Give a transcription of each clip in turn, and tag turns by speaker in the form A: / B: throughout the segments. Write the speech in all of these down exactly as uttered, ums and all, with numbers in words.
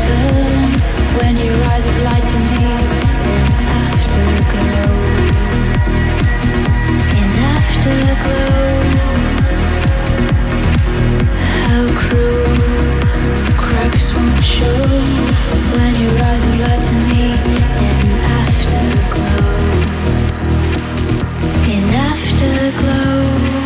A: turn when your eyes of light to me in afterglow. In afterglow, how cruel the cracks won't show when your eyes of light to me in afterglow. In afterglow.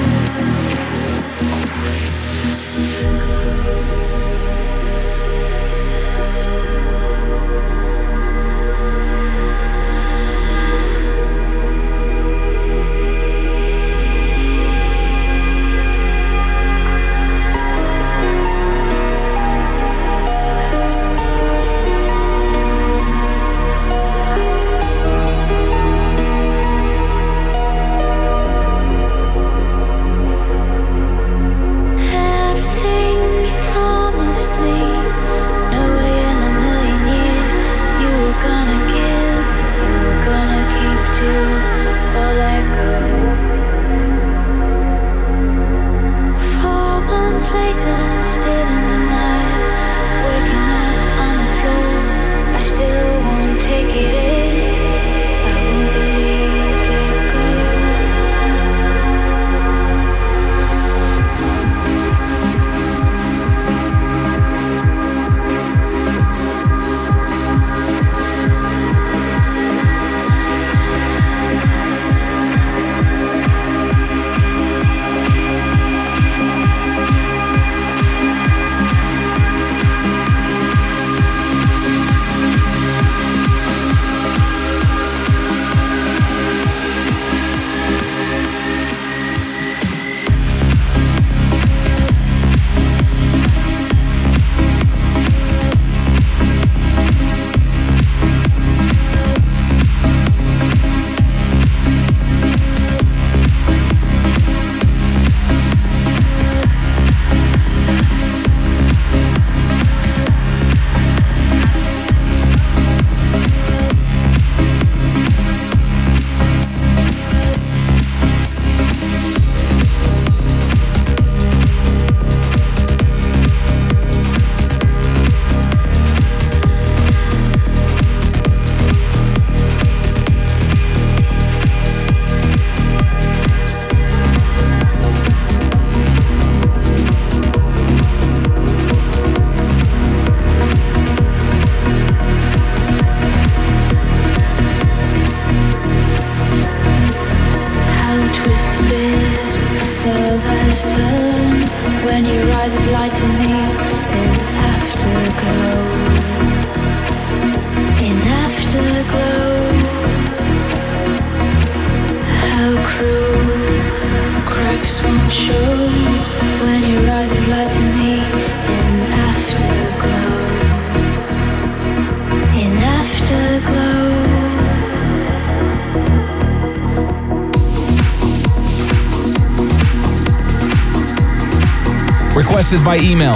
B: Requested by email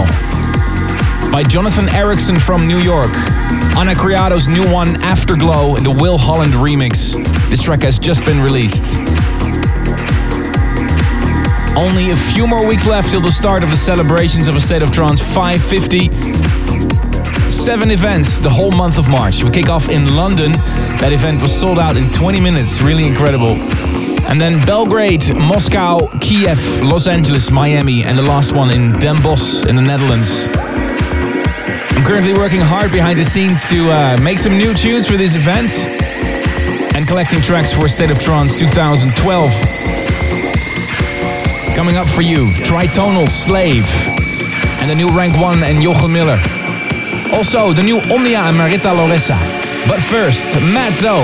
B: by Jonathan Erickson from New York. Ana Criado's new one, Afterglow, in the Will Holland remix. This track has just been released. Only a few more weeks left till the start of the celebrations of A State of Trance five fifty. Seven events the whole month of March. We kick off in London. That event was sold out in twenty minutes. Really incredible. And then Belgrade, Moscow, Kiev, Los Angeles, Miami, and the last one in Den Bosch in the Netherlands. I'm currently working hard behind the scenes to uh, make some new tunes for this event and collecting tracks for State of Trance twenty twelve. Coming up for you, Tritonal, Slave, and the new Rank one and Jochem Miller. Also, the new Omnia and Marita Loressa. But first, Matzo.